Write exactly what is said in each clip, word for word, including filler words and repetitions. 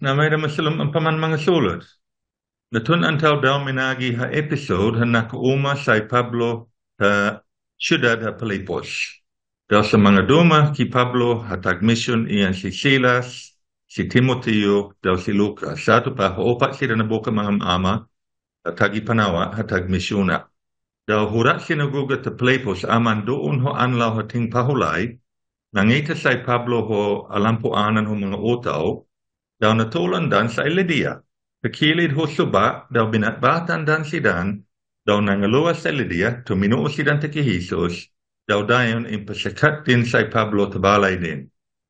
Na may masalam ang paman mga sulat. Natun antaw daw minagi ha episode ha nakauma say Pablo ha siyudad ha Pilipos. Daw sa mga duma ki Pablo hatag mission iyan si Silas, si Timoteo, daw si Lucas. Sa ito pa, haupat sila na buka mga ama hatag ipanawa hatag misyona. Daw hurat sinagugat ta Pilipos aman doon ho anlaw hating pahulay, nangita say Pablo ho alampuanan ho mga utaw, daw natulan dan sa Lydia. Pakilid ho suba, daw binatbatan dan sidan, daw nangaluwas sa Lydia, tuminuo sidan ta ki Jesus, daw dayon impasikat din sa Pablo tabalay din.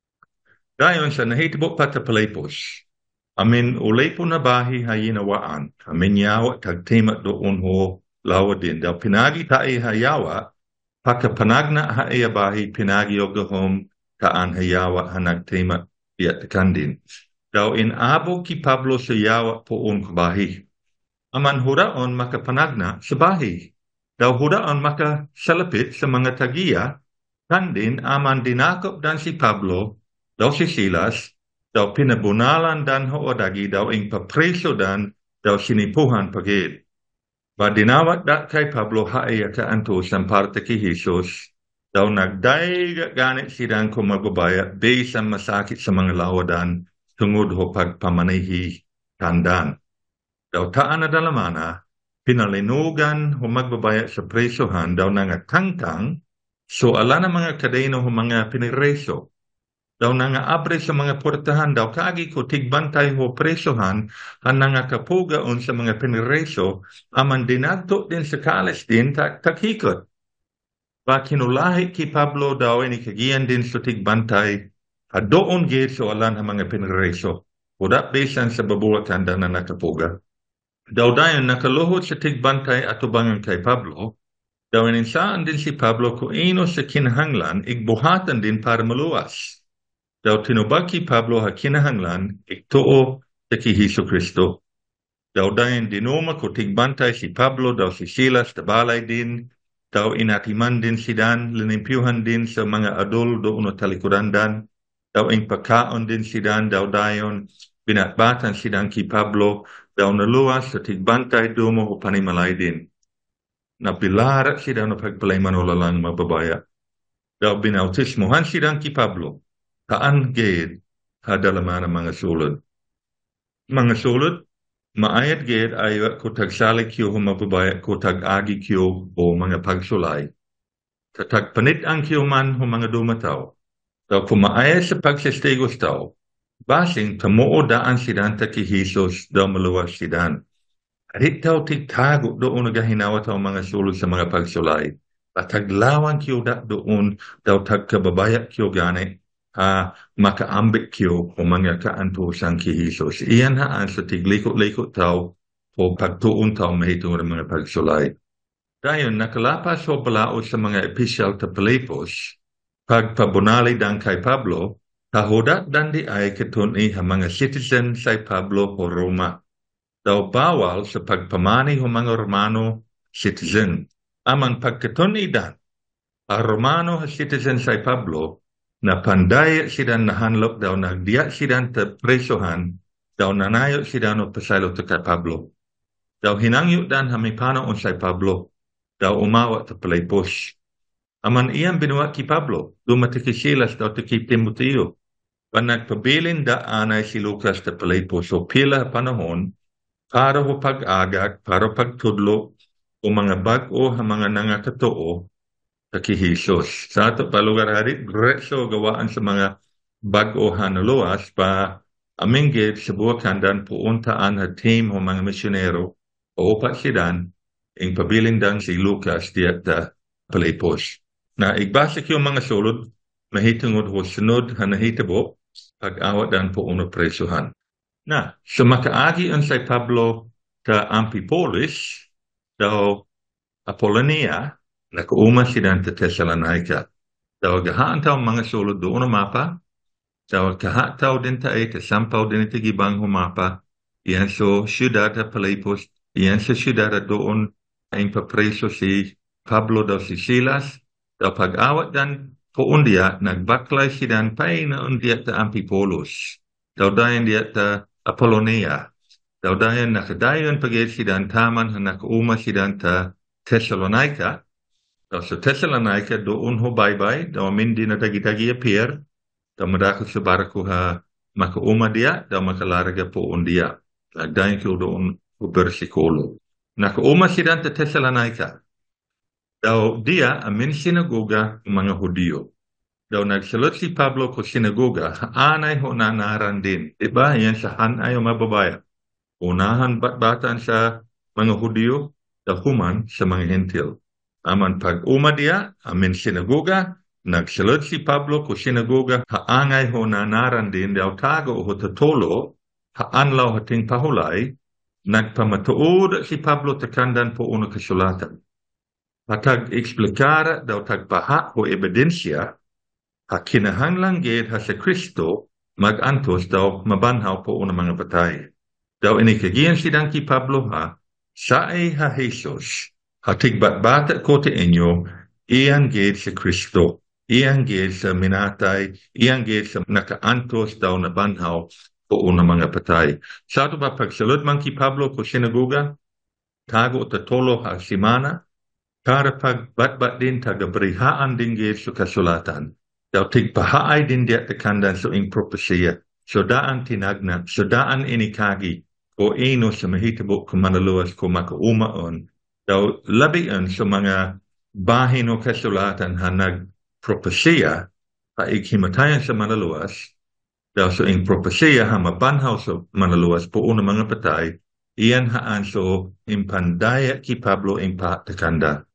Dayon sa nahitibok pa ta Pilipos, amin ulay po na bahi hayinawaan, amin yawa tagtimat doon ho lawa din. Daw pinagi tae hayawa, pakapanagna haaya bahi pinagi o gahom kaan hayawa hanagtimat diat kandin. Daw inabo ki Pablo sa yawa poon kabahi. Aman huraon makapanagna sa bahi. Daw huraon makasalapit sa mga tagiya, kandin aman dinakop dan si Pablo, daw si Silas, daw pinabunalan dan hoodagi, daw ing papreso dan, daw sinipuhan pagid. Ba dinawat da kay Pablo haaya ka anto sa parte ki Jesus, daw nagdayga ganit sidang kumagubaya, based masakit sa mga lawadan, tungod ho pagpamanihi tandan. Daw taan na dalamana, pinalinugan ho magbabaya sa presohan, daw nangatangtang, so ala na mga kadeno ho mga pinireso. Daw nangaabre sa mga portahan, daw kagi ko tigbantay ho presohan, ang nangakapugaon sa mga pinireso, aman dinagto din sa kalis din, tak takikot. Ba kinulahi ki Pablo daw ini kagiyan din sa tigbantay, at doon gate so alan ang mga pinireso. Uda besan sa babuatan da na nakapuga. Daw dayon nakaluhod sa tigbantay at tubangan kay Pablo. Daw ininsaan din si Pablo kung ino sa kinahanglan, igbuhatan din para maluwas. Daw tinubag ki Pablo ha kinahanglan, igtuo sa ki Hesus Kristo. Daw dayon dinuma ko tigbantay si Pablo, daw si Silas, tabalay din. Daw inatiman din si Dan, linimpyuhan din sa mga adol doon o talikuran dan. Daw ing pagkaon din si Dan, daw dayon, binatbatan si Dan ki Pablo, daw naluwas sa tigbantay dumo o panimalay din. Napilarat si Dan o pagpalay manulalang mababaya. Daw binautismohan si Dan ki Pablo, kaan gayed hadalaman ang mga sulod. Mga sulod, maayat gayed ayo ko tagsalik kiyo o mababaya ko tag-agi kiyo o mga pagsulay. Tatagpanit ang kiyo man o mga dumataw. Daw kumaaya sa pagsastigos tao, basing tamuo daan sidan ta ki Jesus daw maluwas sidan. Arit daw tigtago doon nagahinawa tao mga sulod sa mga pagsulay. Pataglawan kiyo da doon daw tagkababaya kiyo gani, ha, makaambik kiyo o mga kaantusan ki Jesus. Iyan haan sa tiglikot-likot tao o pagtuon tao mahitong ng mga pagsulay. Dayon nakalapas o balao sa mga episyal ta Pilipos, pagpabunali dan kay Pablo, tahudat dan di ay kituni ang mga citizen sa Pablo o Roma. Daw bawal sa pagpamani ng mga Romano citizen. Amang pagkituni dan, ang Romano citizen sa Pablo, na pandaya sidan na hanlok daw nagdiya sidan ta presohan, daw nanayo sidan o pasaylo ta kay Pablo. Daw hinangyo dan hamipano on sa Pablo, daw umawa ta Pilipos. Aman iyan binuwa ki Pablo, dumati ki Silas daw ti ki Timoteo. Panagpabilin da anay si Lucas ta Pilipos o pila panahon para ho pag-agak, para pagtudlo o mga bag-o ang mga nangakatoo ta ki Jesus. Sa ato palugar harit, greso gawaan sa mga bag-o hanaluas pa aminggit sa buwak handan puuntaan ha team o mga misyonero o upat sidan ing pabilin dan si Lucas diat ta Pilipos. Na igbasa kiyo mga sulod, mahitungod ho sunod ha nahitabo, pag-awat dan po uno presuhan. Na, sa makaagi ang sa Pablo ta Amphipolis, daw Apollonia, nakauma sidan ta Thessalonica. Daw gahaan taw mga sulod doon mapa, daw kaha taw din ta ay kasampaw din iti gibang humapa, iyan so siyudad ta Pilipos, iyan sa siyudad doon ay papreso si Pablo daw si Silas, daw pag-awat dan po undiya, nagbaklay sidan pay na undiya ta Amphipolis. Daw dayan diya ta Apollonia. Daw dayan nakadayon pagid sidan taman ha nakauma sidan ta Thessalonica. Daw sa Thessalonica doon ho bye-bye. Daw amin din na tagi-tagi appear. Daw madako sa barko ha makauma dia. Daw makalaraga po on dia. Dayan ko doon ho bersikulo. Nakauma sidan ta Thessalonica. Daw dia amin sinagoga mga Hudiyo. Daw nagsalot si Pablo ko sinagoga, anay ho na naran din. Diba? Yan sa hanay o mababaya. Unahan bat-batan sa mga Hudiyo, daw human sa mga Hentil. Aman pag-uma dia, amin sinagoga, nagsalot si Pablo ko sinagoga, haangay ho na naran din, daw tago o tatolo, haanlaw hating pahulay, nagpamatuod si Pablo takandan po uno kasulatan. Patag eksplikara daw tagpaha o ebidensya, ha kinahanglang gid ha sa Kristo magantos daw mabanhaw po una mga batay. Daw inikagiyan sidang ki Pablo ha, sa ay ha Jesus, ha tigbat-batat ko ti inyo, iyang gid sa Kristo, iyang gid sa minatay, iyang gid sa nakaantos daw na banhaw po una mga batay. Sa ito ba pagsalud man ki Pablo ko sinagoga, tago tatolo ha simana, para pagbatbat din tagabrihaan din gid sa kasulatan. Daw tigpahaay din diya takandan so ing propesya. So daan tinagna, so daan inikagi, o ino sa mahitabo kung manaluwas kung makaumaon. Daw labian sa mga bahin o kasulatan ha nagpropesya, ha ikhimatayan sa manaluwas. Daw so ing propesya ha mabanhaw sa manaluwas po una mga patay, iyan haan so impandaya ki Pablo ing patakanda.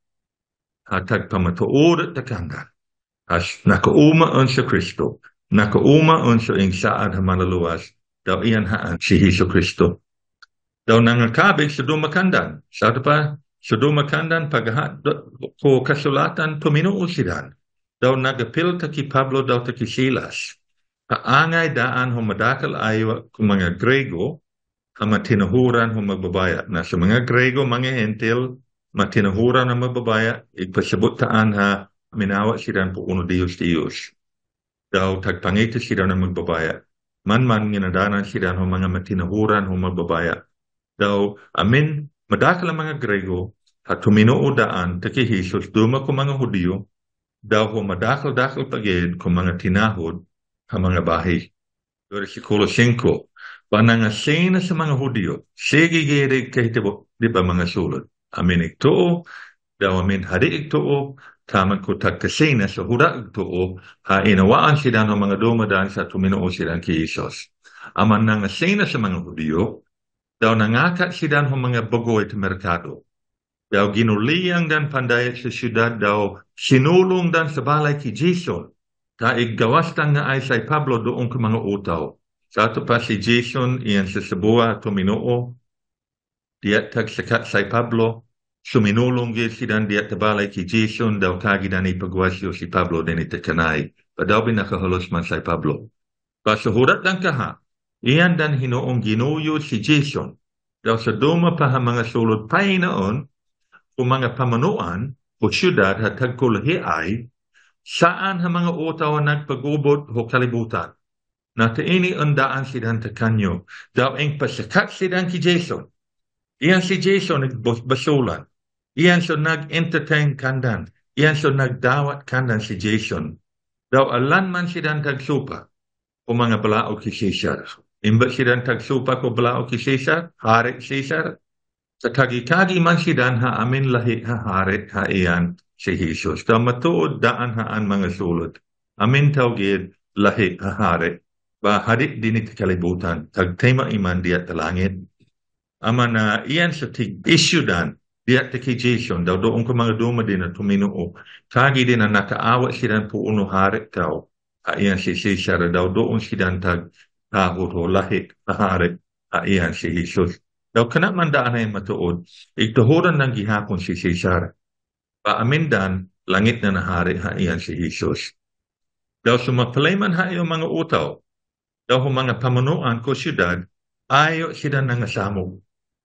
Hatag pamatuod takanda. As nakauma sa Kristo, nakauma sa ing saad ha manaluwas, daw iyan haan si Hesus Kristo. Daw nangakabig sa dumakandan. Sa pa, sa dumakandan paghat ko kasulatan tuminuo sidan. Daw nagapil ta ki Pablo daw ta ki Silas. Paangay daan humadakal ayo kung mga Grego, ha matinahuran hum magbabaya. Na sa mga Grego, mga Hentil, matinahuran ang magbabaya, ipasabot taan ha minawa sidan po uno Diyos Diyos. Daw tagpangita sidan ang magbabaya. Man-man ginadanan sidan ho mga matinahuran ho magbabaya. Daw amin madakal ang mga Grego at tuminoo daan taki Jesus duma ko mga Hudiyo. Daw ho madakal-dakal pagid ko mga tinahod ha mga bahay. Versikulo five. Panangasena sa mga Hudiyo. Sige girig kahitabo. Di ba mga sulod? Amin igtoo. Daw amin hari igtoo. Taman ko tagkasina sa huda igtoo. Ha inawaan sila ng mga dumadaan sa tuminoo sila kay Jesus. Aman nangasena sa mga Hudiyo. Daw nangakat sidan ho mga bagoy sa merkado. Daw ginuliyang dan pandayat sa syudad daw sinulong dan sa balay ki Jason. Taig gawastan nga ay say Pablo doon ka mga utaw. Sa ato pa si Jason iyan sa Sabua tuminoo. Diat tag sakat say Pablo. Suminulong gid sidan diat sa balay ki Jason daw kagidan ipagwasyo si Pablo din itakanay. Padaw binakahalos man say Pablo. Pasuhurat lang ka ha. Iyan dan hinoong ginuyo si Jason. Daw sa duma pa ha mga sulod pay noon, o mga pamanuan o syudad at tagkulahi ay, saan ha mga utaw nagpagubot o kalibutan. Na taini undaan sidan takanyo. Daw ang pasakat sidan ki Jason. Iyan si Jason nagbasulan. Iyan so nag-entertain kandan. Iyan so nagdawat kandan si Jason. Daw alan man sidan tagsupa o mga balao ki Caesar. Imbak sidan tagsupa ko balao ki Caesar, harit Caesar. Sa tagi-tagi man sidan ha amin lahi ha harit ha iyan si Jesus. Daw matuod daan haan mga sulod. Amin tawgid lahi ha harit. Ba harit dinit kalibutan. Tagtema iman diat talangit. Aman na uh, iyan sa tig-issue dan. Diat ki Jason. Daw doon ko mga duma din na tuminuo. Tagi din na nakaawat sidan po uno harit tao. Ha iyan si Caesar. Daw doon sidan tag tahod o lahit, haharit, iyan si Jesus. Daw kanak man daan ay matuod, ituhuran ng gihapon si Caesar. Paamindan, langit na nahari, iyan si Jesus. Daw sumapalay man hayo mga utaw, daw mga pamanuan ko siyudad, ayo sila nangasamog.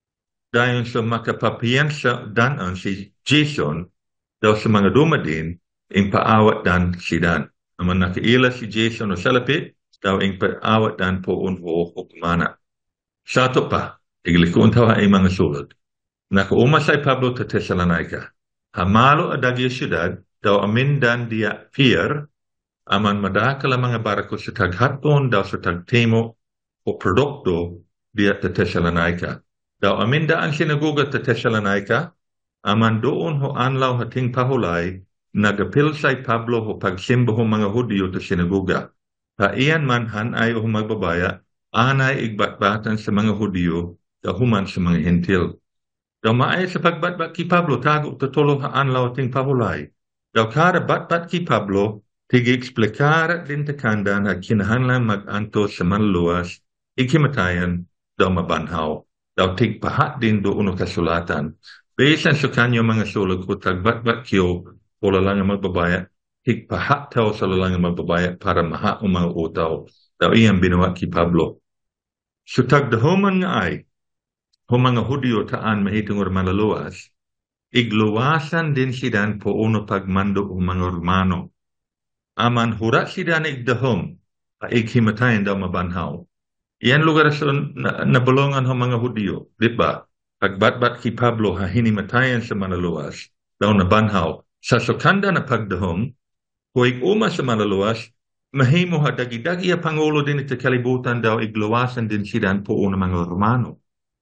Dahil sa makapapiyan sa danan si Jason, daw sa mga dumadin, ing paawat dan sidan. Naman nakaila si Jason o salapit, daw ing paawat dan po unho o kumana. Satu pa, iglikon tawa ay mga sulod. Nakauma say Pablo ta Tesalonica. Hamalo adagya syudad, daw amindan dia pier, aman madakala mga barko sa taghaton daw sa tagtemo o produkto dia ta Tesalonica. Daw aminda ang sinaguga ta Tesalonica, aman doon ho anlaw hating pahulay, nagapil say Pablo ho pagsimbo ho mga Hudyo ta sinaguga. Ha iyan man hanay o magbabaya, anay igbatbatan sa mga Hudyo, dahuman sa mga Hentil. Daw maay sa pagbatbat ki Pablo, tago tutulo ha anlaw ting pahulay. Daw kada batbat ki Pablo, tigi eksplikara din takandan at kinahanlan mag-anto sa manluwas, ikimatayan, daw mabanhaw. Daw tig pahat din doon o kasulatan. Besan sa kanyo mga sulog ko tagbatbat kiyo, o lalang magbabaya, tig pahat tao sa lalang magbabaya para maha o mga utaw. Daw iyang binawa ki Pablo. So tagdahuman nga ay, o mga Hudyo taan mahitong malaluwas, igluwasan din sidan po uno pagmando o mga Romano. Aman hurat sidan igdahom, ighimatayan daw mabanhaw. Iyan lugar sa nabulungan ho mga Hudyo, di ba? Pagbatbat ki Pablo ha hinimatayan sa malaluwas, daw nabanhaw. Sa sukanda na pagdahom, huwag uma sa malaluwas, mahimo ha dagi-dagi a pangulo din ito kalibutan daw igluwasan din sidan po uno mga Romano.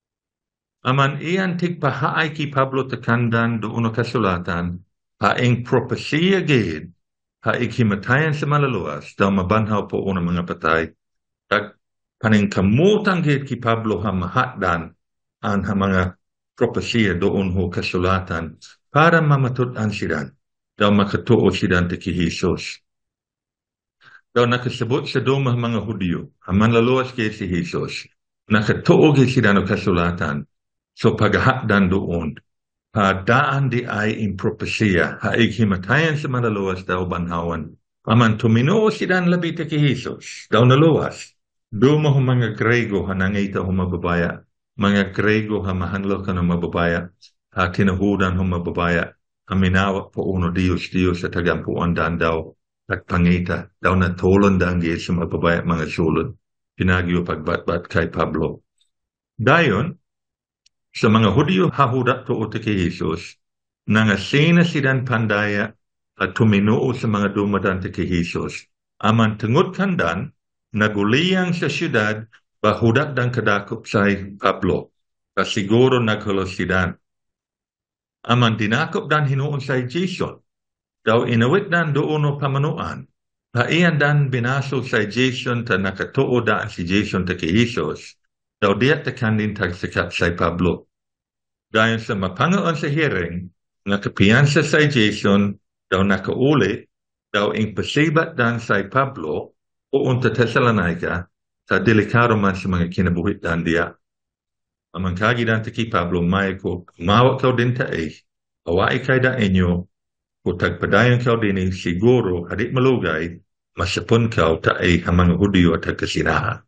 Aman iyan tigpahaay ki Pablo takandan doon kasulatan, haing propesya gid, haikimatayan sa malaluwas, daw mabanhaw po unang mga patay, tag paningkamutang gid ki Pablo ha mahatdan ang ha mga propesya doon ho kasulatan, para mamatutan sidan, daw makatuo sidan ti ki Jesus. Daw nakasabot sa dumah mga Hudyo, ha manlaluwas kay si Jesus, nakatuo gid sidan o kasulatan, so paghatdan doon, ha daan di ay impropesya, ha ighimatayan sa malaluwas daw banhawan. Aman tuminoo sidan labi ti ki Jesus, daw naluwas. Duma ho mga Grego ha nangita ho mababaya, mga Grego ha mahanlo ka ng mababaya, ha tinahudan ho mababaya, ha minawak po uno Diyos, Diyos sa tagampuan dan daw, at pangita, daw natulon dan gid sa mababaya mga sulod, pinagyo pagbatbat kay Pablo. Dayon, sa mga Hudyo hahudat to o kay Jesus, nangasina sidan pandaya at tuminoo sa mga dumadan kay Jesus. Aman tungod kandan, naguliyang sa syudad, bahudat dan kadakop sa Pablo, kasiguro naghulosidan. Aman dinakop dan hinuon sa Jason, daw inawit dan doon o pamanuan, haiyan dan binasol sa Jason ta nakatuo daan si Jason ta kay Jesus, daw diat takandin tagsikat sa Pablo. Dahil sa mapangoon sa hearing, nakapiyansa sa Jason, daw nakauli, daw impasibat dan sa Pablo, o unta Tesalonica, sa delikado man sa mga kinabuhit dan diya. Amang kagidan ta ki Pablo, may ko, kumawak kaw din ta eh, awai kay da inyo, kung tagpadayan kaw din eh, siguro, hadit malugay, masapon kaw ta eh, ang mga Hudyo at tagkasinahan.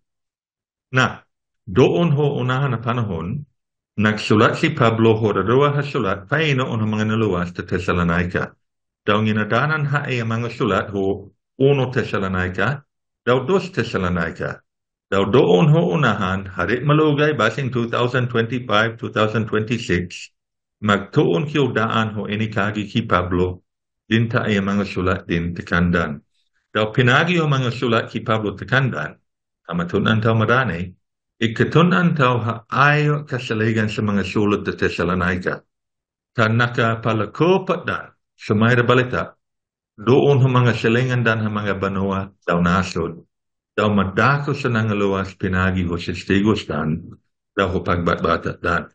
Na, doon ho unahan na panahon, nagsulat si Pablo ho dalawa ha sulat paino ang mga naluwas sa Tesalonica. Daw ginadanan ha ay mga sulat ho uno Tesalonica, daw dos Tesalonica. Daw doon ho unahan, harit malugay basing twenty twenty-five to twenty twenty-six, magtuon kiyo daan ho inikagi ki Pablo, din ta ay mga sulat din takandan. Daw pinagi ho mga sulat ki Pablo takandan, amatunan taw marani, ikatunan taw ha ayo kasaligan sa mga sulat sa Tesalonica. Ta nakapalakopat dan sa may balita, doon ho mga silingan dan ha mga banua daw nasod. Daw madako sa nangaluwas pinagi ho sa stigos dan, daw ho pagbatbatat dan.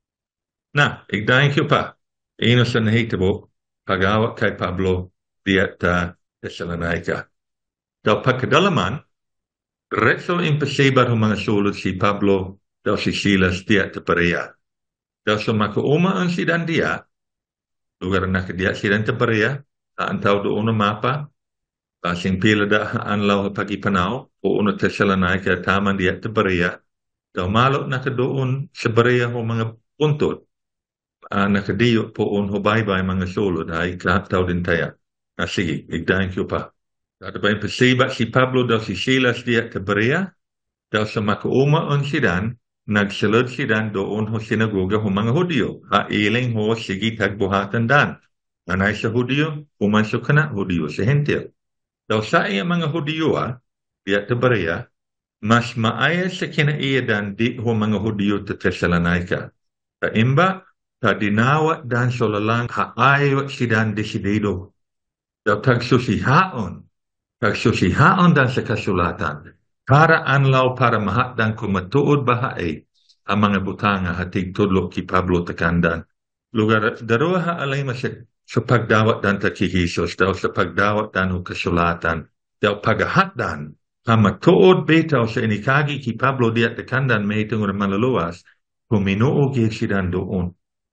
Na, igdahin ko pa, ino sa nahitabo, pagawak kay Pablo diat uh, Tesalonica. Daw pagkadalaman, diretso impasibat ho mga sulod si Pablo, daw si Silas diat Taparia. Daw sa makaumaan si dan dia, lugar na kadiat si dan Taparia, saan tao doon na mapa, kasing pila da anlaw pagipanaw, o uno Tesalonica, taman diat Taparia, daw malo na kadoon sa Berea ho mga puntod, uh, nakadiyo po un ho baybay mga sulod, ay kahaptaw din tayo. Ah, sige, igdahin ko pa. Dato pa impasibat si Pablo daw si Silas diat Taparia, daw sa makaumaan si dan, nagsulod sidan doon ho sinagoga ho mga Hudyo. Hailing ho sige tagbuhatan dan. Anay sa Hudyo, pumasok ka na Hudyo sa Hentil. Daw sa iya mga Hudyo ah, diya tabaraya, mas maaya sa kinaiya dan di ho mga Hudyo ta Thessalonica. Ta imba, ta dinawa dan solalang haayo sidan desidido. Daw tagsusihaon, tagsusihaon dan sa kasulatan. Para anlaw para mahatdan ko matuod bahae ang mga butanga hatig tudlo ki Pablo takandan. Lugar daro ha alay masik sa pagdawat dan ta ki Jesus daw sa pagdawat dan o kasulatan daw pagahatdan ha matuod betaw sa inikagi ki Pablo diat takandan may tungo maluluwas puminuo gi sidan doon.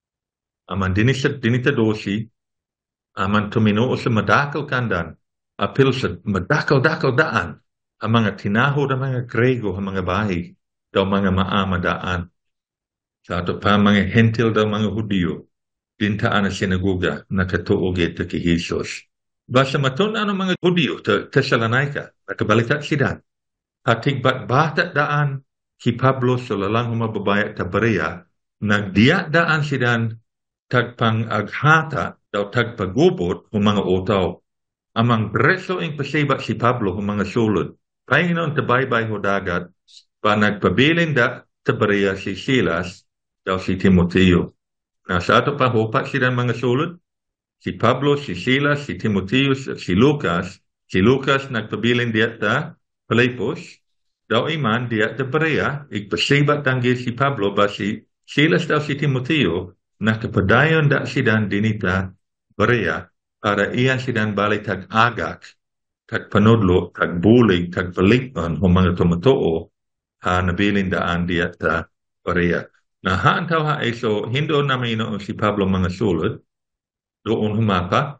Aman dinisat dinita dosi aman tuminuo sa madakal kandan apil sa madakal-dakal daan ang mga tinaho ng mga Grego, ang mga bahay, daw mga maamadaan. Sa ato pa mga hentil daw mga Hudyo, dintaan na sinagoga na katuog ito ki Jesus. Basta matunan ang mga Hudyo sa Thessalonica, nakabalikat sidan. Hatig bat-batat daan ki Pablo sa lalang humababaya at Berea, nagdiya daan sidan tagpang aghata daw tagpagubot ng mga utaw. Amang preso ing pasiba si Pablo ng mga sulod. Painon tabaybay ho dagat, pa nagpabilin da tabareya si Silas, daw si Timoteo. Na sa ato pa hopa silang mga sulod, si Pablo, si Silas, si Timoteo, si Lucas, si Lucas nagpabilin diat da Filipos, daw iman diat tabareya, igpasibat tanggi si Pablo, ba si Silas daw si Timoteo, nakapadayon da sidan dinita Berea, para iyan sidan balik tag-agak, kag panudlo, kag bulig, kag balikon, o mga tumutoo, ha nabilin daan diat ta Berea. Na haan tao ha ay so, hindo namin inoon si Pablo mga sulod, doon humapa,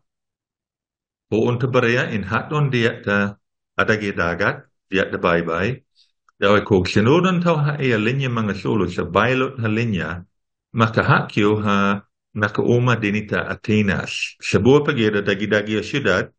doon ta Berea, in haton diat ta adagi dagat, diat ta baybay, daw ay kung sinunod tao ha ay linya mga sulod sa baylot na linya, makahakyo ha nakauma dinita Atenas. Sa buwa pagida, dagi-dagi a syudad,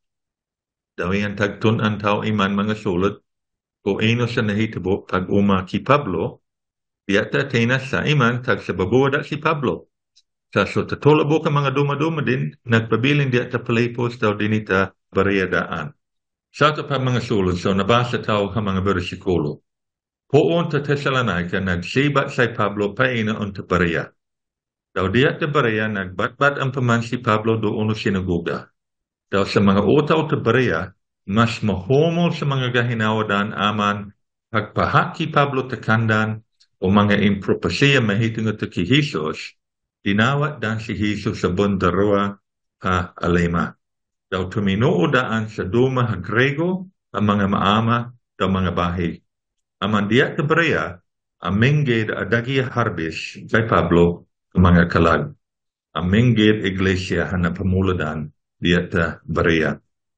daw yan tagtunan tao iman mga sulod o ino sa nahitabo pag uma ki Pablo diata Atenas sa iman tag sa babuwa si Pablo sa so tatulabo ka mga duma-duma din nagpabilin diata Filipos daw dinita Berea daan sa ito pa mga sulod so nabasa tao ka mga bersikulo poon ta Thessalonica nagsibat sa Pablo pa ina on ta Berea daw diata Berea nagbatbat ang paman si Pablo doon sinagoga. Daw sa mga utaw ta Berea, mas mahumol sa mga gahinawadan aman pagpahaki Pablo takandan o mga impropasiya mahitungo ta ki Jesus, dinawat dan si Jesus sa bundarua ha alema. Daw tuminuo daan sa duma ha Grego, ang mga maama, daw mga bahay. Aman diya ta Berea, aminggid adagi harbis kay Pablo, mga kalag. Aminggid iglesia ha napamuladan, diata Berea.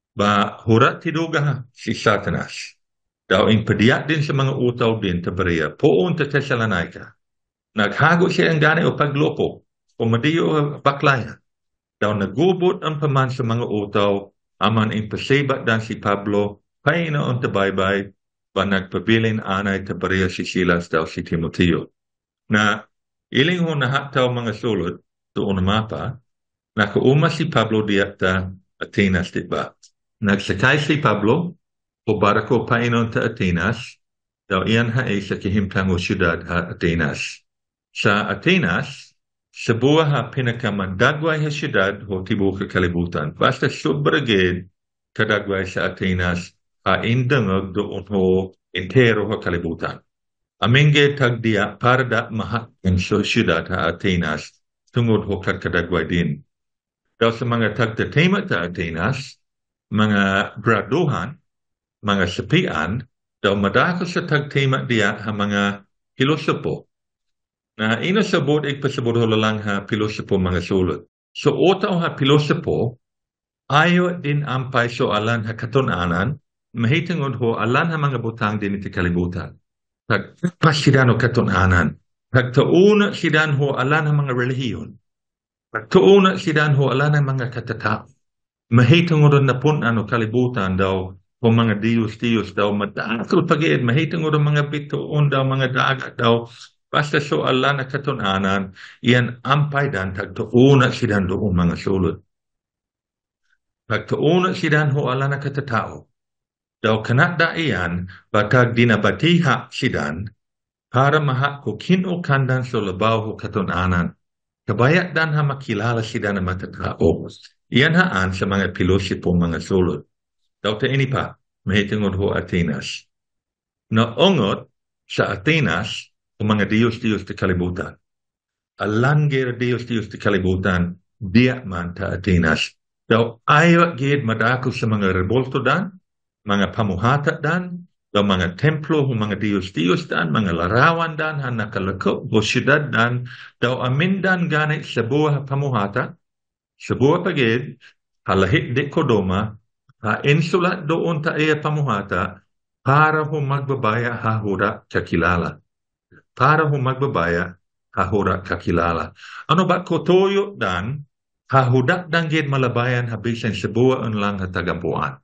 Ba hurat tiduga si Satanas. Daw ing padiat din sa mga utaw din ta Berea. Poon ta Thessalonica. Naghago siya ang gani o paglopo. O madiyo baklaya. Daw nagubot ang paman sa mga utaw. Aman ing pasibat dan si Pablo. Painoon ta baybay. Ba nagpabilin anay ta Berea si Silas daw si Timoteo. Na iling ho nahataw mga sulod doon mapa. Nakauma si Pablo diat ta Atenas, diba? Nagsakay si Pablo o barako painon ta Atenas, daw iyan ha ay sa kahimtang o syudad ha Atenas. Sa Atenas, sa buwa ha pinakamandagway ha syudad o tibuok kalibutan. Basta sobragid kadagway sa Atenas ha indangag doon ho entero ha kalibutan. Aminge tagdiya para da mahat ang syudad ha Atenas tungod ho kadagway din. Daw sa mga tagtatema ta Atenas, mga graduhan, mga sapian, daw madako sa tagtema diya ha mga pilosopo. Na ina sabot ik pasabot ho lang ha pilosopo mga sulod. So otaw ha pilosopo, ayo din ampay so alan ha katunanan, mahitungod ho alan ha mga butang din iti kalibutan. Pagpasidan ho katunanan, pagtauna sidan ho alan ha mga relihiyon. Pagtuuna sidan ho alan ang mga katatao. Mahitong ron na pun ano kalibutan daw o mga diyos-diyos daw madakal pag-iid. Mahitong ron mga bituon daw mga dagat daw Basta soalan na katunanan, iyan ampay dan tagtuuna sidan doon mga sulod. Tagtuuna sidan ho ala na katatao. Daw kanat da iyan, batag dinabatiha sidan, para maha ko kinukandan so labaw ho katunanan. Kabayat dan ha makilala sidan na matatao. Iyan haan sa mga pilosipo mga sulod. Daw ta ini pa, mahitungod ho Atenas. Naungot sa Atenas, ang mga Diyos-Diyos di kalibutan. Alangger Diyos-Diyos di kalibutan, diya man ta Atenas. Daw ayaw gid madako sa mga rebolto dan, mga pamuhata dan, daw mga templo, mga Diyos-Diyos dan, mga larawan dan, han nakalakop, o syudad dan, daw amindan ganit sa buha pamuhata, sa buha pagid, halahit di kodoma, ha insulat doon ta iya pamuhata, para ho magbabaya hahura kakilala. Para ho magbabaya hahura kakilala. Ano ba kotoyo dan, hahudak dan gid malabayan habisan sa buwan lang hatagampuan.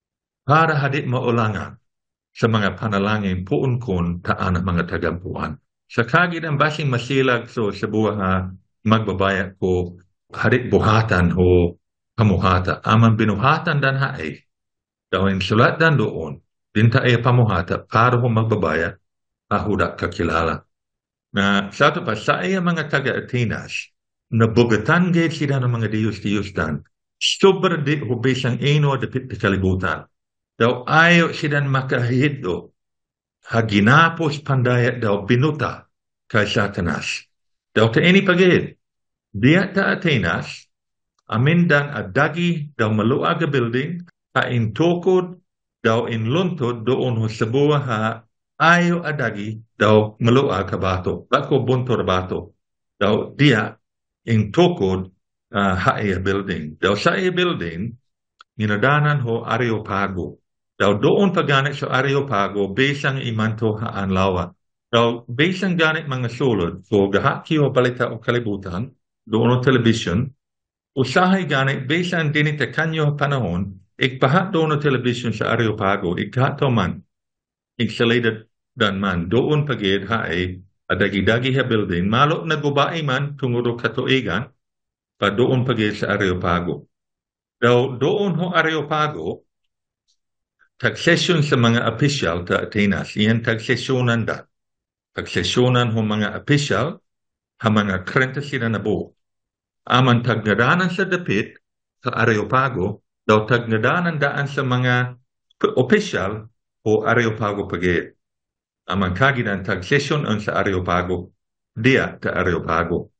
Para hadit maulangan sa mga panalangin puun kun taan ang mga tagampuan. Sa kagid ang basing masilag so sa buwan ha magbabaya ko hadit buhatan ho pamuhata. Aman binuhatan dan hae. Dawin sulat dan doon. Dinta ay pamuhata para ho magbabaya hahudak kakilala. Na sa ito pa sa iya mga taga-Atenas na bugatan gayet sila ng mga Diyos-Diyos dan, sobra di hubisang ino dapit sa kalibutan. Daw ayaw sila makahito, haginapos pandaya daw binuta kay Satanas. Daw ta ini pagid, diya ta Atenas, amin dan adagi daw maluag a building, ha intokod, daw inluntod doon ho sa buwa ha, ayaw adagi daw maluag ka bato, bako buntor bato. Daw diya, in tukod uh, hae building. Daw sa e building, ginadanan ho Areopago. Daw doon paganit sa Areopago, besang imanto haan lawa. Daw besang ganit mga sulod, so gahaki ho balita o kalibutan, doon o television, usahay ganit besang dinita kanyo panahon, ikpahat doon o television sa Areopago, ikhato man, iksalated dan man, doon pagid hae, adagi-dagi ha building, malok na gubae man tunguro katuigan, pa doon pagid sa Areopago. Daw doon ho Areopago, tagsesyon sa mga opisyal ta Atenas, iyan tagsesyonan da. Tagsesyonan ho mga opisyal, ha mga krenta sila na buo. Aman tagnadanan sa dapit, sa Areopago, daw tagnadanan daan sa mga opisyal o Areopago pagid. Amang kagidan tag session ang sa Areopago, dia ta Areopago.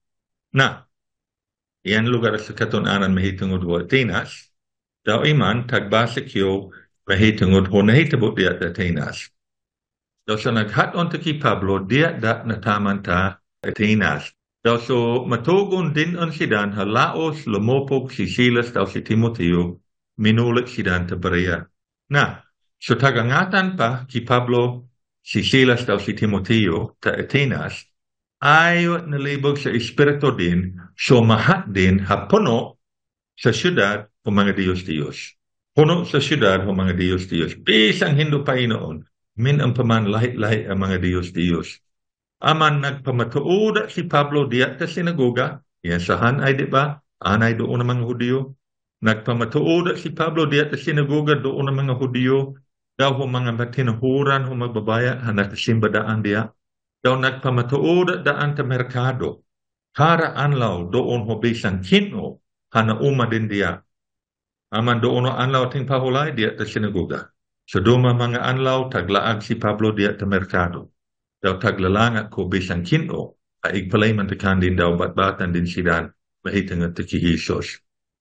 Na, iyan lugar sa katunanan mahitungod ho Atenas, daw iman tagbasik yo mahitungod ho nahitabo dia ta Atenas. Daw sa naghaton ta ki Pablo, dia da nataman ta Atenas. Daw so matugon din ang sidan halaos lumopog si Silas daw si Timoteo, minulit sidan ta Berea. Na, so tagangatan pa ki Pablo, si Silas daw si Timoteo ta Atenas, ayaw nalibog sa espiritu din, so mahat din hapuno sa syudad o mga Diyos-Diyos. Puno sa syudad o mga Diyos-Diyos. Bisang Hindu pa inoon, min ang paman lahit-lahit ang mga Diyos-Diyos. Aman nagpamatuoda si Pablo diya ta sinagoga, yan sahan ay di ba? Anay doon ang mga Hudiyo. Nagpamatuoda si Pablo diya ta sinagoga doon ang mga Hudiyo. Daw ho mga matinuhuran ho magbabaya, hanakasimba daan diya. Daw nagpamatuod daan ta merkado. Hara anlaw doon ho bisang kino, hanauma din diya. Aman doon ho anlaw ting pahulay diya ta sinagoga. So duma mga anlaw, taglaag si Pablo diya ta merkado. Daw taglalanga ko bisang kino, aigpalay man ta kandin daw batbatan din sidan, mahitang at takihisos.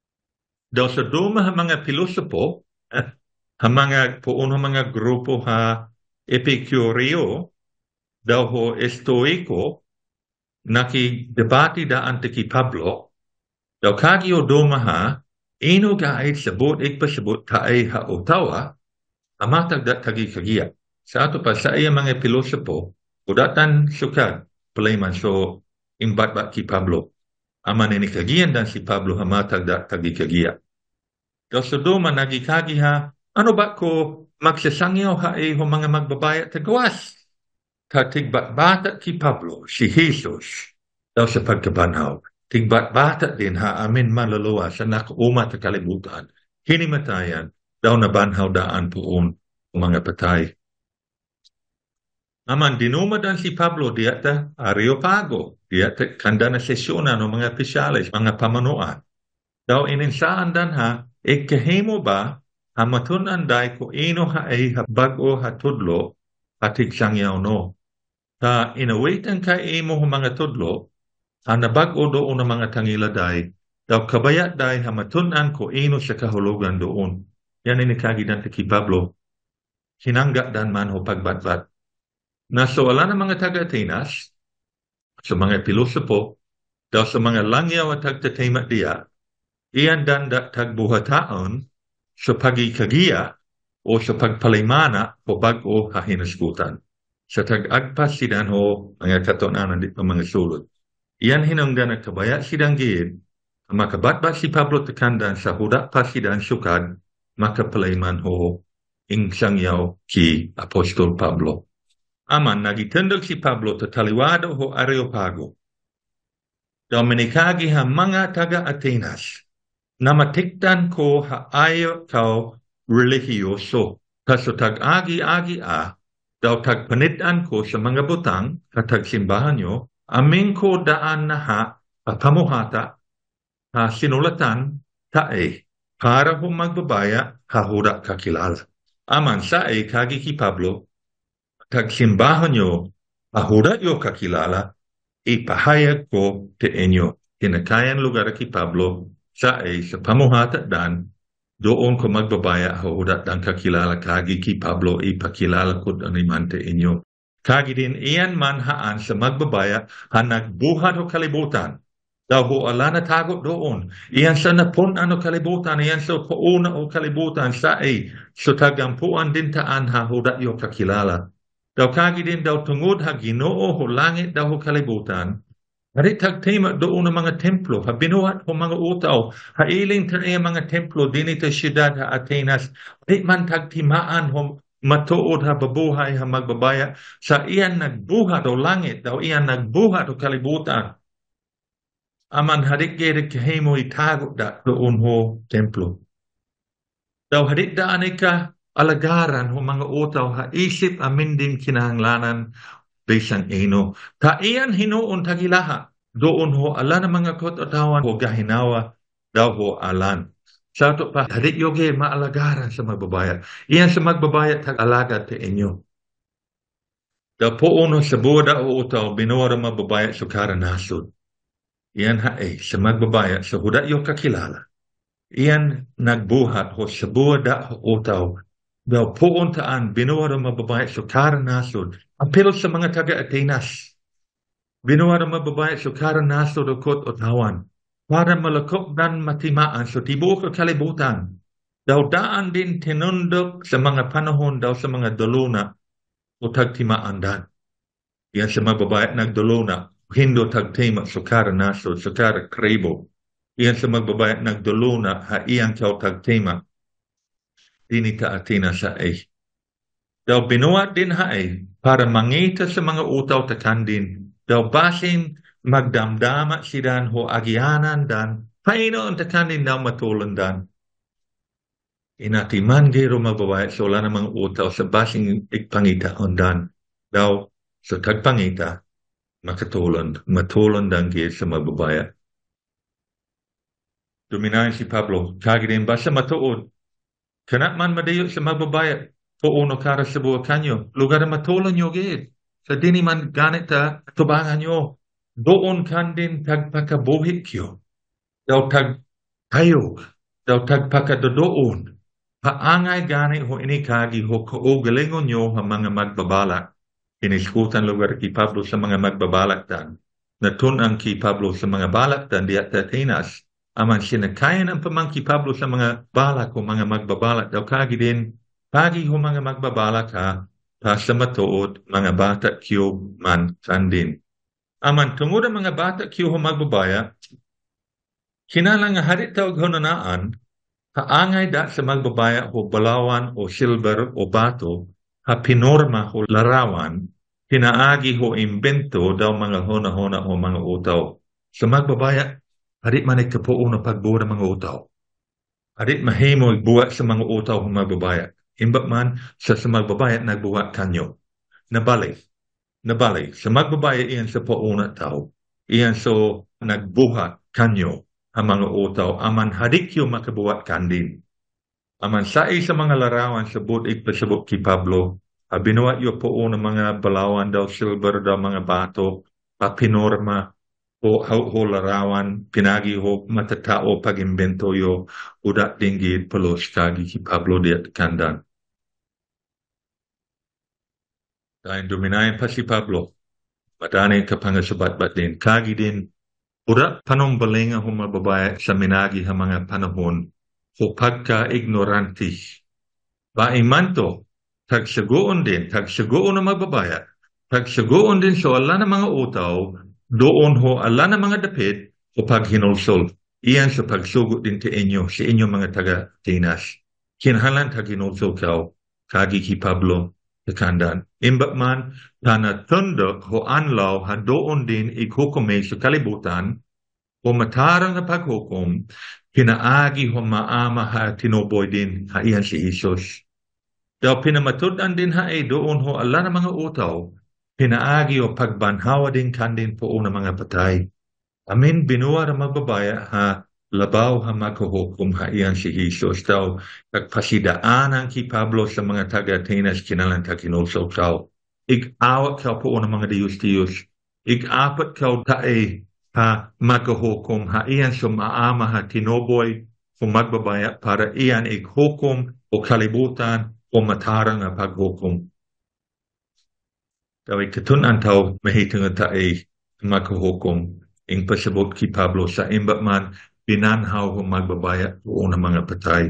Daw sa duma mga pilosopo, eh, ha mga puuno mga grupo ha Epicureo, daw ho Estoico, nakidebati daan ta ki Pablo, daw kagyo doma ha, ino gait sabot ikpasabot taay ha utawa, amatag dat tagi kagiya. Sa ato pa sa iya mga pilosopo, udatan sukad, palayman so imbat-bat ki Pablo. Aman ini kagiyan dan si Pablo hamatag dat tagi kagiya. Daw sa doma nagikagi ha, ano ba ko magsasangyaw ha eh mga magbabaya tagawas? ta tigbat-bata ki Pablo, si Jesus, daw sa pagkabanhaw. Tigbat-bata din ha amin maluluwa sa nakauma ta kalibutan. Hinimatayan, daw nabanhaw daan poon mga patay. Aman dinumadan si Pablo diata Areopago, diata kanda na sesyonan ng mga opisyalis, mga pamanuan. Daw ininsaan dan ha, ikahimo ba, hamatunan day ko ino ha ay bago hatudlo, atig sangyaw no. Ta inawitan ka imo mga tudlo, ang nabago doon ng mga tangila day, daw kabayat day hamatunan ko ino sa kahulugan doon. Yan inikagidan ti Pablo, hinangga dan man ho pagbatbat. Nasuala ng mga taga-Atenas, sa mga pilosopo, daw sa mga langyaw at tagtatema diya, iyan dan da tagbuhataon sa pagikagiya o sa pagpalimana o bago hahinaskutan. Sa tag-agpas sidan ho mga katonanan dito mga sulod. Iyan hinungdan at kabaya sidang gid, makabatbat si Pablo tekandan sa huda pa sidan sukad, makapaliman ho ingsang yaw ki Apostol Pablo. Aman, nagitendog si Pablo tataliwado ho Areopago. Daw menikagi ha mga taga-Atenas, na matiktan ko ha ayo kao religyoso. Kaso tag-agi-agi a, daw tagpanitan ko sa mga butang, katag simbahan nyo, aming ko daan na ha, pamuhata, ha sinulatan, tae, para ho magbabaya, ha huda kakilala. Aman sa e, kagi ki Pablo, tag simbahan nyo, ha huda yo kakilala, ipahayag ko te inyo. Kinakayan lugar ki Pablo, sa e, sa pamuhata dan, doon ko magbabaya huda dan kakilala kagi ki Pablo, ipakilala ko danimante inyo. Kagi din iyan man haan sa magbabaya, ha nagbuhat o kalibutan. Daw ho ala na tagot doon. Iyan sa napunan o kalibutan, iyan sa pauna o kalibutan sa e, so tagampuan din taan ha huda yo kakilala. Daw kagi din daw tungod ha Ginoo ho langit daw ho kalibutan. Hari tagtema doon ng mga templo, ha binuhat ho mga utaw, ha iling tanay mga templo dinito siyudad ha Atenas, di man tagtimaan ho matuod ha babuhay ha magbabaya, sa iyan nagbuhat o langit, daw iyan nagbuhat o kalibutan. Aman hadik gerik kahimo itago da doon ho templo. Daw hadik daan ka alagaran ho mga utaw, ha isip amin din kinahanglanan, besang ino. Ta iyan hinuon tagilaha. Doon ho ala na mga kotatawan ho gahinawa daw ho alan. Sa ito pa, hadik yoge maalagaran sa magbabayat. Iyan sa magbabayat tag-alaga te inyo. Daw po uno sa buwada o utaw binuwara magbabayat sa karanasod. Iyan ha eh, sa magbabayat sa huda yo kakilala. Iyan nagbuhat ho sa buwada o utaw. Daw po untaan binuwara magbabayat sa karanasod. Apelo sa mga taga-Atenas. Binuwara magbabayat sa karanasod o kot o tawan. Para malakop dan matimaan sa tibuok o kalibutan. Daw daan din tinundok sa mga panahon daw sa mga daluna o tagtimaan dan. Yan sa magbabayat nagdaluna. Hindo tagtima sa karanasod, sa karakribo. Yan sa magbabayat nagdaluna ha iyang kaw tagtima. Dinita Athena sa eh. Daw binuhat din ha eh, para mangita sa mga utaw takandin. Daw basin magdamdama sidan ho agianan dan, painoon takandin daw matulan dan. Inatiman gero mababayat so wala namang utaw sa basing igpangita ondan. Daw sa tagpangita, makatulan, matulan dan gero sa mababayat. Duminayan si Pablo, kagidin basta matuod. Kanak man madayo sa mababayat, puuno kara sa buwa kanyo, lugar na matulan nyo gid. Sa dini man ganit ta, tubangan nyo, doon kan din tagpakabuhik yo. Daw tag kayo, daw tagpakadodoon. Paangay gani ho inikagi ho kaugalingon nyo ang mga magbabalak. Iniskutan lugar ki Pablo sa mga magbabalak dan. Natunang ki Pablo sa mga balak dan di at Atenas. Aman sinakayan ang pamangki Pablo sa mga balak o mga magbabalak. Daw kagi din, pagi ho mga magbabalak ha, sa matuod, mga bata kiyo man sandin. Aman tungod ang mga bata kiyo ho magbabaya, kinalang nga harit tawag ho nanaan, haangay da sa magbabaya ho balawan o silver o bato, ha pinorma ho larawan, pinaagi ho imbento daw mga hona-hona o mga utaw. Sa magbabaya, hadit man ikapuo na pagbuo ng mga utaw. Hadit mahimo buhat sa mga utaw ng magbabaya. Imbak man sa sa magbabaya nagbuhat kanyo. Nabalik. Nabalik. Sa magbabaya iyan sa pauna tao. Iyan so nagbuhat kanyo ang mga utaw. Aman hadit yung makabuhat kandin. Aman sa sa mga larawan sa budik pasabot ki Pablo, binuhat yung po ng mga balawan daw, silver daw, mga bato, papinorma, o ho larawan, pinagi ho matatao pag-imbento yo, udat dinggit pelos kagi ki Pablo diat kandan. Dahil duminayan pa si Pablo, madani kapangasabat-bat din, kagi din, udat panumbalinga ho mababaya sa minagi ha mga panahon, o pagka-ignorantis. Baimanto, tagsagoon din, tagsagoon na mababaya, tagsagoon din so ala na mga utaw, doon ho ala na mga dapit o paghinulsol. Iyan sa pagsugot din sa inyo, sa inyo mga taga-Tinas. Kinhalan taghinulsol kao, kagi ki Pablo, kandan. Imbak man, tana tundok ho anlaw ha doon din ikukume sa kalibutan, o matarang na paghukom, pinaagi ho maama ha tinuboy din ha iyan si Isus. Daw pinamatudan din ha ay doon ho ala na mga utaw, pinaagi o pagbanhawa din kandin po na mga patay. Amin binuwa na magbabaya ha labaw ha makahukom ha iyan si Jesus daw nagpasidaanan ki Pablo sa mga taga-Atenas kinalang takinulsaw kao. Ig-awat kao po na mga diyos-diyos. Ig-apat kao tae ha makahukom ha iyan sa maama ha tinoboy o magbabaya para iyan ig-hukom o kalibutan o matarang na paghukom. Dawai katunan tau mahitang tae makahukom ing pasabot ki Pablo sa imbak man binanhaw kung magbabaya o na mga patay.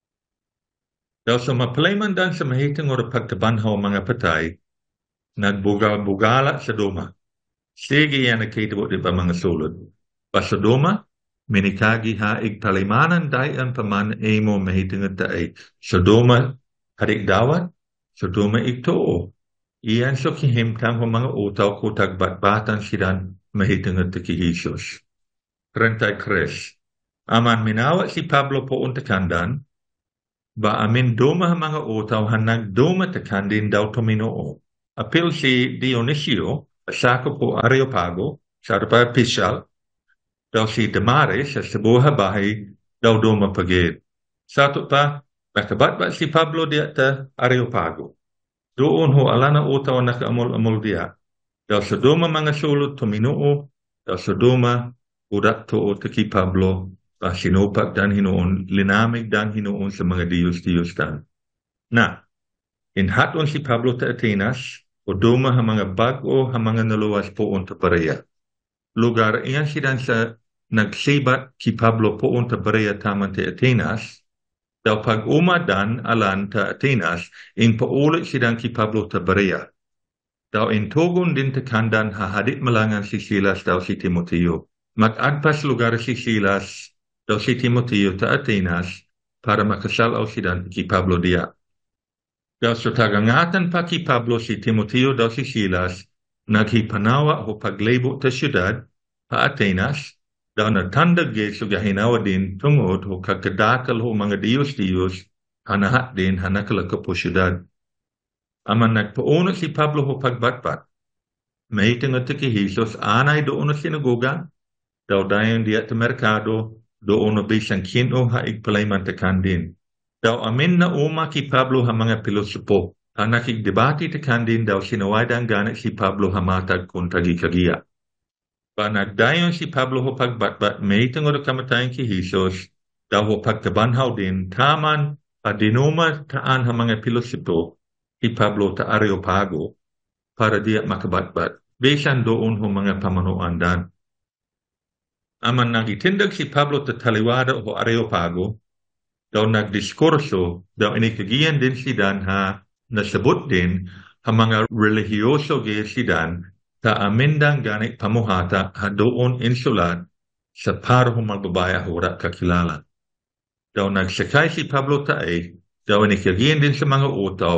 Daw sa mapalayman dan sa mahitang o pagtabanhaw mga patay, nagbugal-bugala sa duma. Sige yan nakitabo di ba mga sulod. Pa sa duma, minikagi ha igpalimanan dayan paman emo mahitang tae. Sa duma, harik dawat, sa duma igtoo. Iyan so kihimtang ho mga utaw ko tagbatbatan sidan mahitang at ki Jesus. Rentay Kres. Aman minawa si Pablo po untakandan, ba amin duma mga utaw hanag duma takandin daw tuminoo. Apil si Dionisio, asako po Areopago, sa arpa pisyal, daw si Damaris sa sebuah bahay daw duma pagid. Sato pa, nakabatbat si Pablo diata Areopago. Doon ho ala na utaw nakaamol-amol diya. Daw sa duma mga sulod tuminoo, daw sa duma udat to ki Pablo, pa sinupak dan hinoon, linamig dan hinoon sa mga diyos-diyos dan. Na, inhaton si Pablo ta Atenas, o duma ha mga bago ha mga naluwas po unta pareya. Lugar iyan sidan sa nagsibat ki Pablo po unta pareya taman ta Atenas, daw pag umadan alan ta Atenas, in paulit sidan ki Pablo ta Berea. Daw in tugon din ta kandan hahadit malangan si Silas daw si Timoteo. Mag-agpas lugar si Silas daw si Timoteo ta Atenas para makasalaw sidan ki Pablo diya. Daw so tagangatan pa ki Pablo si Timoteo daw si Silas, naghipanawa o paglebo ta syudad pa Atenas, daw nagtandag so gahinawa din tungod o kagkadakal ho mga diyos-diyos hanahat din hanakalaka po syudad. Aman nagpauna si Pablo ho pagbatbat. Mahitang at ki Jesus anay doon na sinagoga, daw dayon diya ta merkado, doon na bisang kino ha igpalayman ta kandin. Daw amin na uma ki Pablo ha mga pilosopo, ha nakigdebati ta kandin daw sinawadan ganit si Pablo ha matag kung tagi-kagiya. Panagdayon si Pablo ho pagbatbat, may tungod kamatayan ki Jesus, daw ho pagkabanhaw din, taman adinuma taan ha mga pilosopo, si Pablo ta Areopago, para diya makabatbat. Besan doon ho mga pamanuan dan. Aman nagitindag si Pablo ta taliwada ho Areopago, daw nagdiskurso, daw inikagiyan din si Dan ha, nasabot din, ha mga religyoso gaya si Dan, ta amindang ganit pamuhata ha doon insulat sa para magbabaya hura kakilala. Daw nagsakay si Pablo tae, daw inikagiyan din sa mga utaw,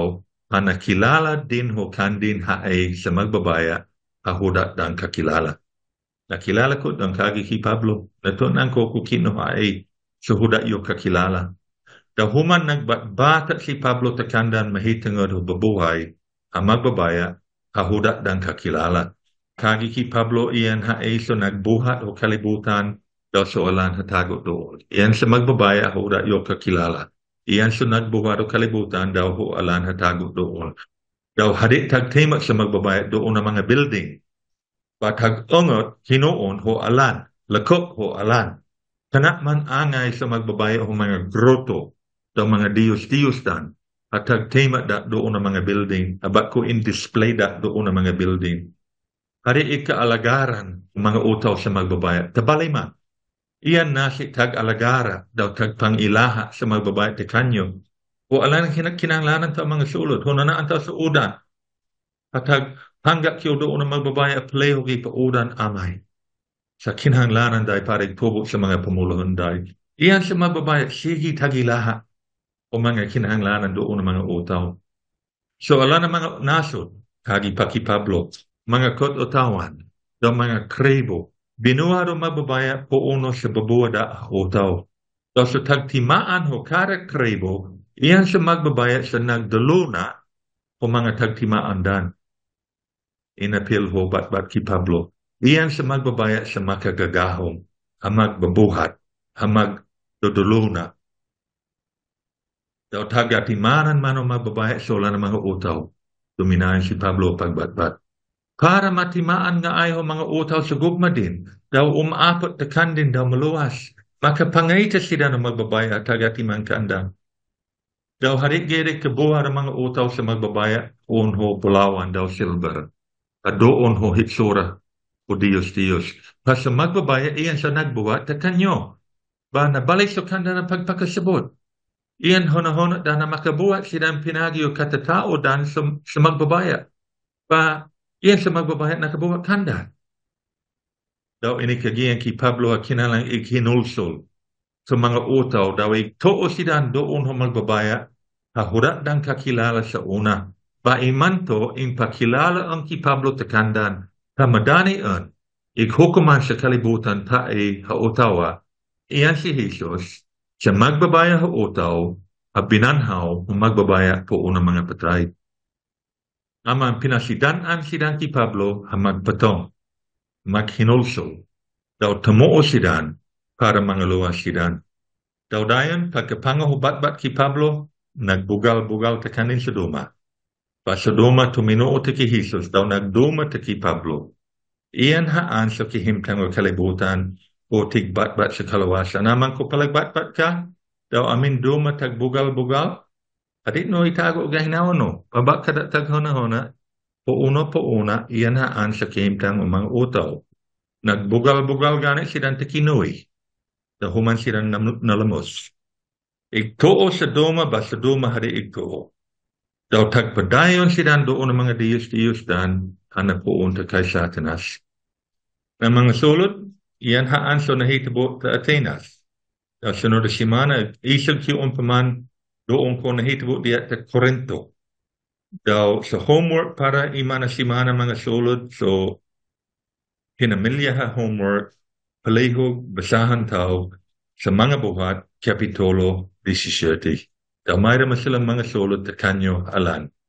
nakilala din ho kandin haay sa magbabaya hahuda dan kakilala. Nakilala ko dan kagi ki Pablo, natunan ko kukino haay sa huda yo kakilala. Dahuman nagbatbatat si Pablo takandan mahitungod ho babuhay ang magbabaya hahuda dan kakilala. Kagi ki Pablo iyan haay so nagbuhat o kalibutan daw soalan hatago doon. Iyan sa magbabaya hahuda yo kakilala. Iyan so nagbuhat o kalibutan daw ho alan hatago doon. Daw hadik tagtimak sa magbabaya doon ang mga building. Patag ungot hinoon ho alan, lakok ho alan. Kanak man angay sa magbabaya ho mga groto, daw mga diyos-diyos dan. At tagtimak da doon ang mga building. Abat ko in display da doon ang mga building. Hari ika-alagaran ang mga utaw sa magbabaya. Tabalay ma. Iyan nasi tag-alagara daw tagpangilaha sa magbabaya ti kanyo. O alan ang kinanglanan ta mga sulod. Ho nanaan ta sa udan. Patag hanggat kiyo doon ang magbabaya pleho ki pa udan amay. Sa kinanglanan day parig tubok sa mga pamuluhan day. Iyan sa magbabaya sige tagilaha o mga kinanglanan doon ang mga utaw. So alan ang mga nasod kagi pa ki Pablo. Mga kot-otawan, daw mga krebo, binuha ro magbabaya po uno sa babuwa da utaw. Daw sa tagtimaan ho kada krebo, iyan sa magbabaya sa nagdalo na o mga tagtimaan dan. Inapil ho bat-bat ki Pablo. Iyan sa magbabaya sa makagagahong, ang magbabuhat, ang magdodolo na. Daw tagatimanan man o magbabaya sa wala ng mga utaw. Duminayan si Pablo pagbat-bat. Para matimaan nga ayaw mga utaw sa gugma din, daw umapot takan din daw maluwas. Makapangayta sila ng magbabaya at tagatiman kaandang. Daw harik-girik kabuha ng mga utaw sa magbabaya, unho pulawan daw silver. At doon ho hitsura o Diyos-Diyos. Pas sa magbabaya, iyan sa nagbuhat, takan nyo. Ba nabalik sa kanda ng pagpakasabot. Iyan hona-hona da na makabuhat sila ang pinagyo katatao dan sa, sa magbabaya. Ba iyan sa magbabaya nakabuhat kanda. Daw inikagiyan ki Pablo at kinalang ikinulsol sa mga utaw daw ito sidan doon ho magbabaya hahurat dan kakilala sa una. Ba imanto in pakilala ang ki Pablo takandan tamadani an ikhukuman sa kalibutan ta ay hautawa iyan si Jesus sa magbabaya hautaw at binanhaw ang magbabaya po unang mga patay. Amang pinasidanan sidan ki Pablo ang magpatong, maghinulso, daw tamuo sidan para mangaluwas sidan. Daw dayon pagkapangahubat-bat ki Pablo, nagbugal-bugal ta kanin sa duma. Pa sa duma tuminuo ta ki Jesus, daw nagduma ta ki Pablo. Iyan haan sa kihimtang o kalibutan o tigbat-bat sa kalawasan. Amang ko palagbat-bat ka, daw amin duma tagbugal-bugal, Adit no itago gahinaw no. Pabak kadatag hona-hona, puuno puuna, iyan haan sa kimtang umang utaw. Nagbugal-bugal ganit silang takinoy. Dahuman silang nalamos. Igtoo sa duma ba sa duma hari igtoo. Daw tagpadayon silang doon ng mga diyos-diyos dan anak puun ta kay Satanas. Ang mga sulod, iyan haan so nahitabo ta Atenas. Daw sunod na simana, isag siyo paman doon ko nahitabo diya sa Corinto. Daw sa homework para imana simana mga sulod. So, pinamilya ha homework, palihog, basahan tao sa mga buhat, Kapitulo seventeen. Daw mayroon silang mga sulod na kanyo alan.